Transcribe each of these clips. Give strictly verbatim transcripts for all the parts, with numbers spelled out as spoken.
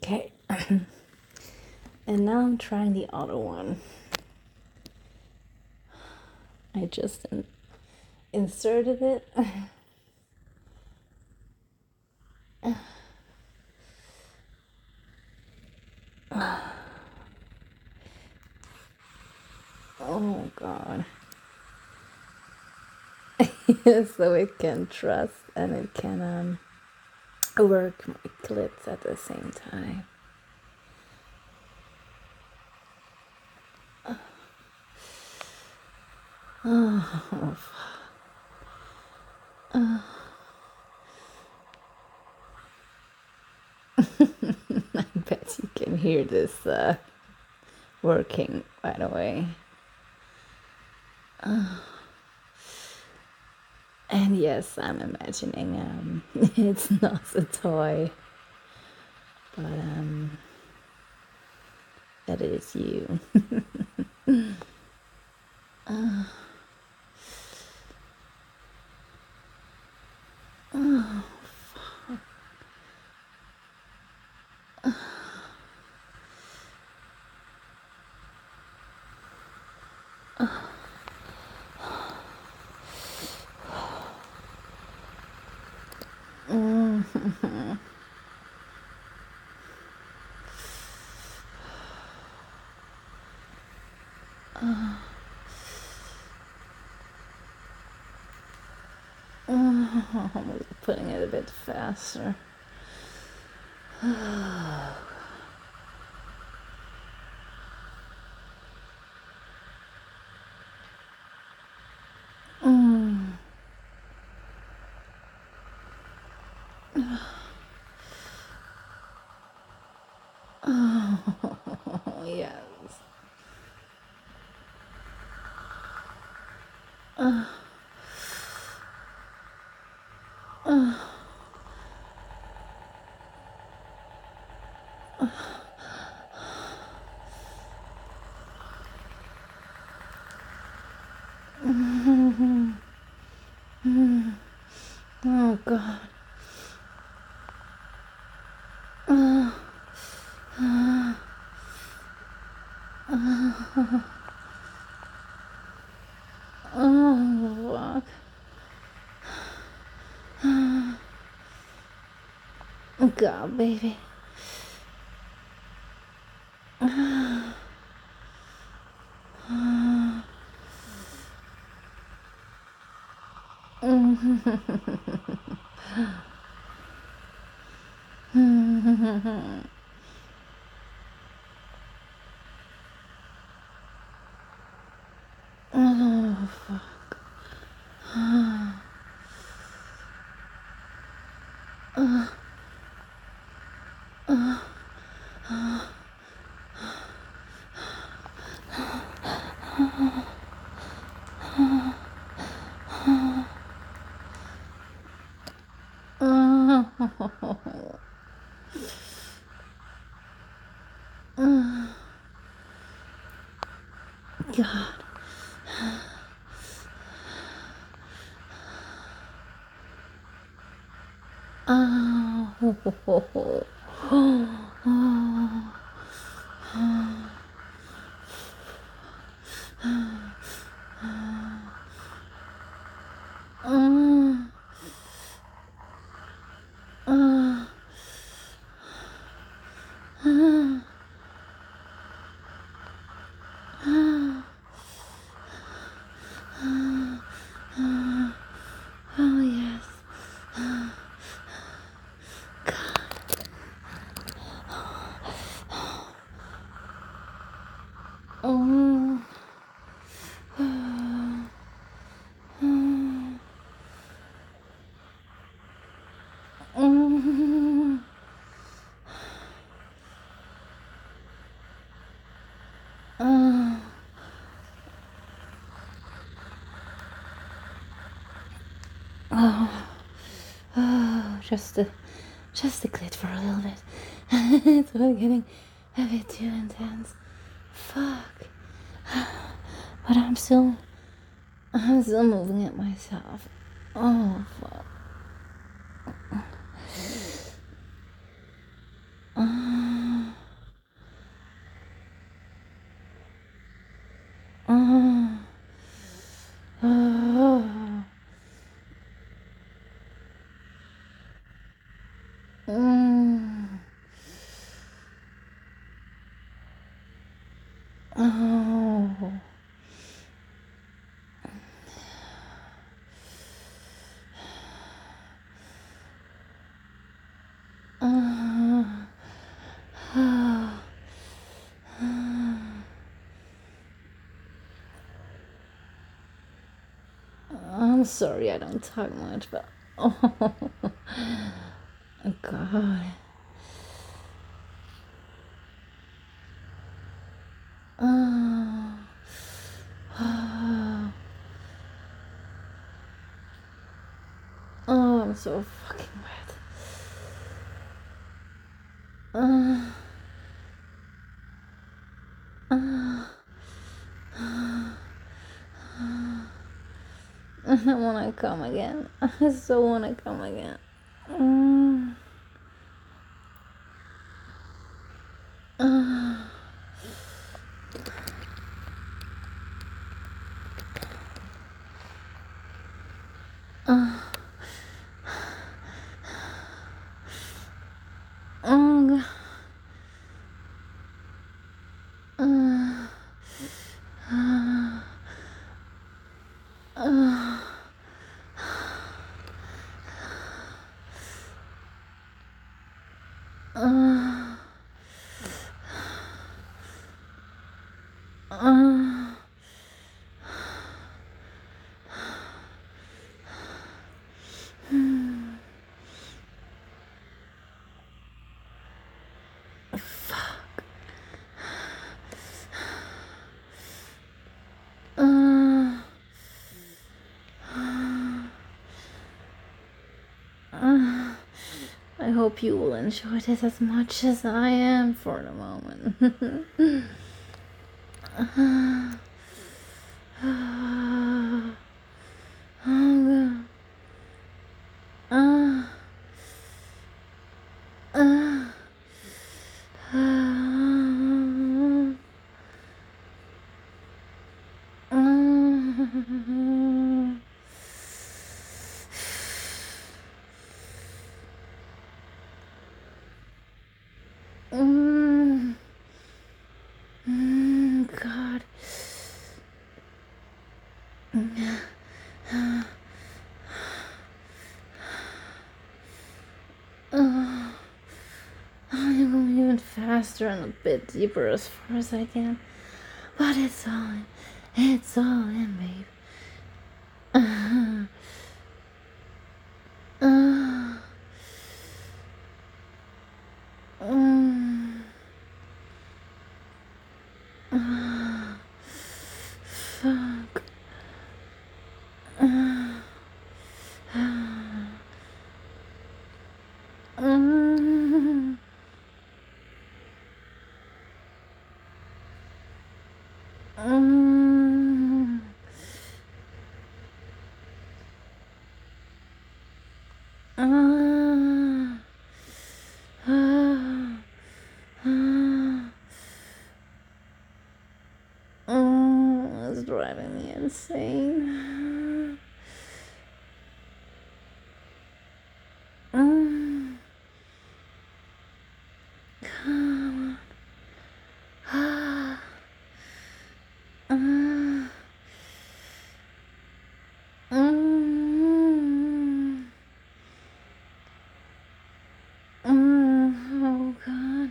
Okay. And now I'm trying the other one. I just in- inserted it. Oh god. So it can trust and it can um work my clits at the same time. Oh, uh. I bet you can hear this uh, working, by the way. Uh. And yes, I'm imagining um, it's not a toy, but um, that it is you. uh. Oh, fuck. Uh. Uh. Mm-hmm. uh. Oh, putting it a bit faster. mm. Oh, yes. Uh. Uh. Uh. Mm-hmm. Oh god. Uh. Uh. Uh. Oh, fuck. God, baby. Uh. Uh. Oh, fuck. Uh. Uh. Uh. Uh. God. Oh. Oh. Oh. Uh. Uh. Uh. Uh. Uh. Oh, yes. God. Oh. Uh. Oh. Oh, just a, just a clit for a little bit. It's all getting a bit too intense. Fuck. But I'm still, I'm still moving it myself. Oh, fuck. Uh. Oh. Uh, uh, I'm sorry I don't talk much, but oh, God. Oh, oh, oh, I'm so fucking wet. Uh, uh, I wanna come again. I so wanna come again. Mm. Uh, uh, oh, God. Uh, uh, uh, uh, uh, uh, uh. I hope you will enjoy this as much as I am for the moment. uh, uh, oh, God. Uh, uh, uh, uh, Mm, mm, God. Uh, I'm going even faster and a bit deeper as far as I can. But it's all in. It's all in, babe. Uh, uh, um, uh, fuck. Uh, um, um, uh, uh, uh, oh, it's driving me insane. Mm, come on. Ah, ah, mm, mm, oh, God.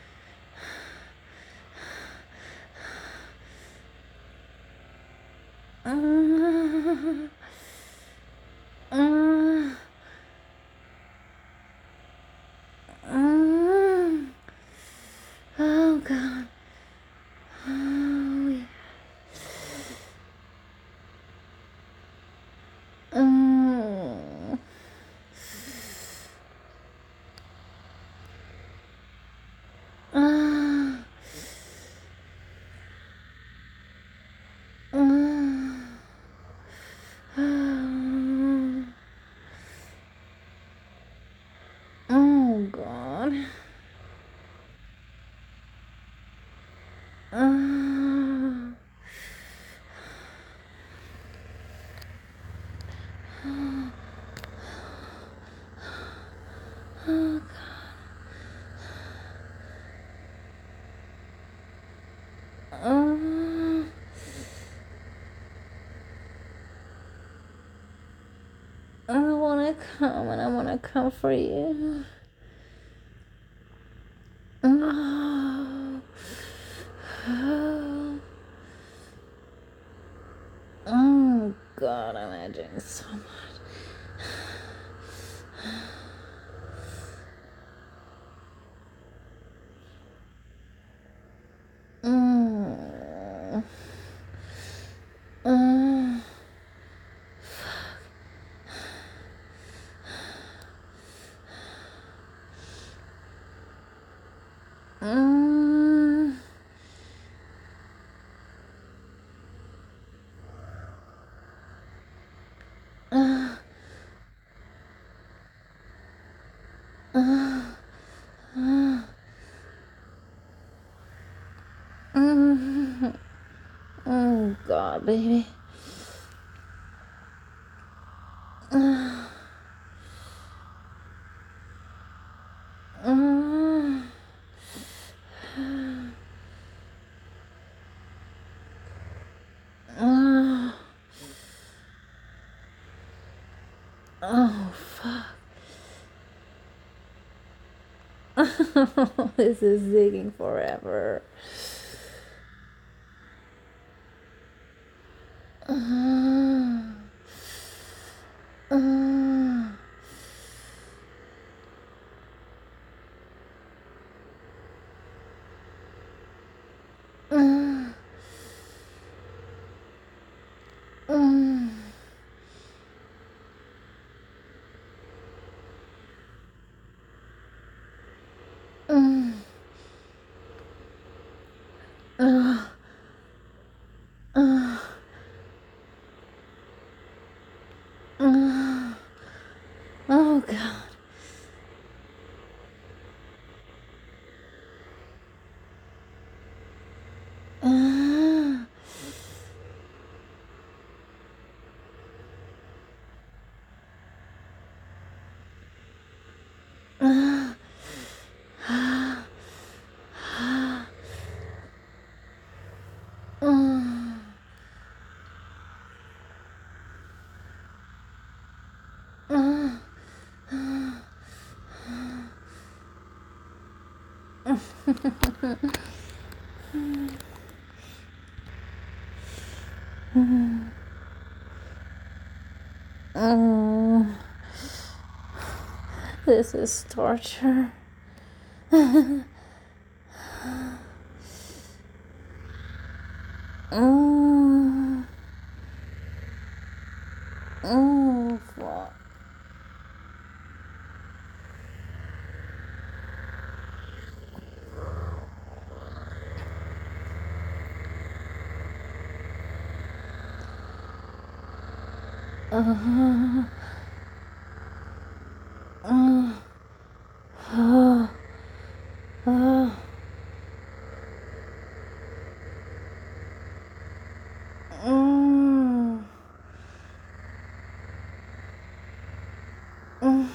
Ah, ah, ah, oh, God. Oh, yeah. Mm, ah, ah, ah, oh, God. Ah, oh, God. come and I want to come for you. Oh. Oh. Oh God, I'm edging so much. Mm. Mm. Mm. Uh. Uh. Uh. Mm. Oh God, baby. Uh. Uh. Uh. Oh fuck. This is digging forever. Uh. Uh. Uh. Uh. Uh. Uh. Uh. Uh. Oh God. Uh. Uh. Uh. Uh. Oh, this is torture. Oh, oh, fuck. Uh, uh, uh, uh, mm, mm.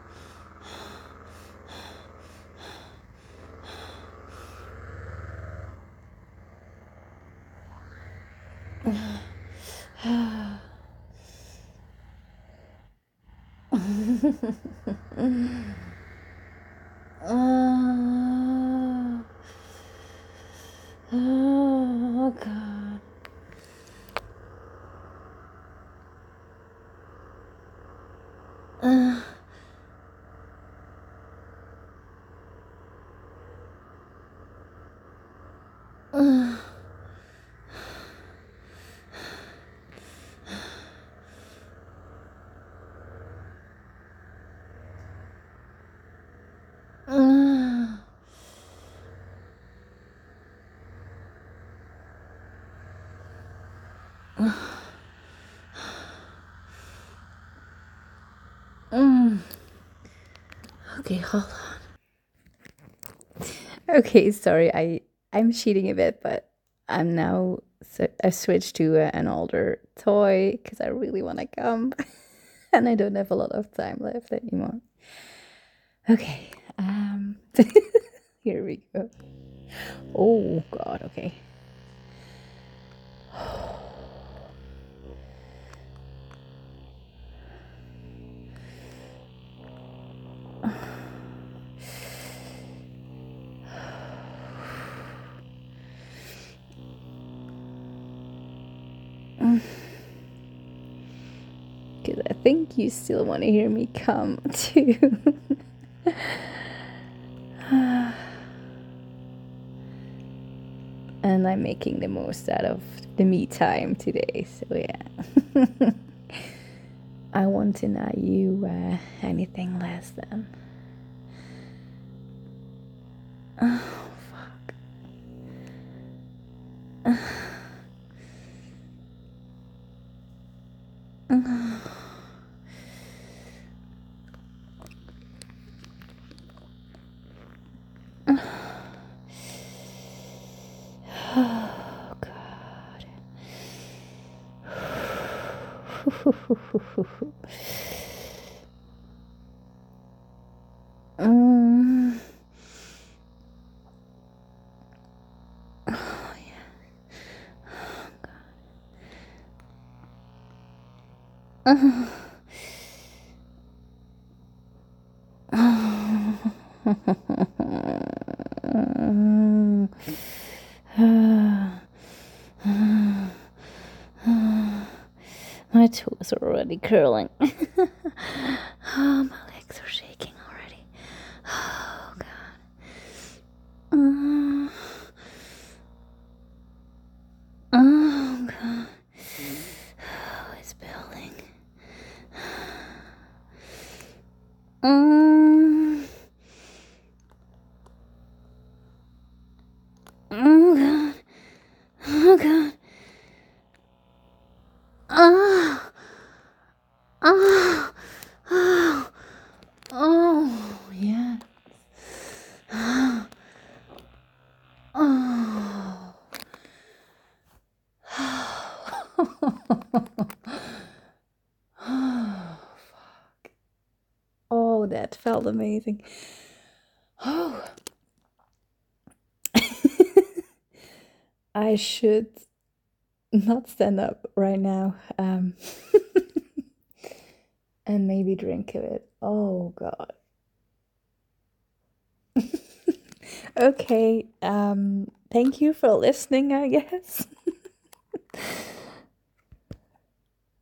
Uh, oh, God. Uh, uh, uh, mm. Okay, hold on. Okay, sorry, I I'm cheating a bit, but I'm now so I switched to uh, an older toy because I really want to come, and I don't have a lot of time left anymore. Okay, um, here we go. Oh God, okay. think you still want to hear me come too. And I'm making the most out of the me time today, so yeah. I want to know you uh, anything less than. Oh, fuck. Oh, God. um, oh, yeah. Oh, my toes are already curling. Oh, my legs are shaking already. Oh, God. Uh, oh, God. Oh, it's building. Um, oh, God. Oh, God. Oh, oh, oh, oh, yeah. Oh, oh. Oh, fuck. Oh, that felt amazing. Oh. I should not stand up right now. Um, and maybe drink a bit. Oh, God. Okay, um, thank you for listening, I guess.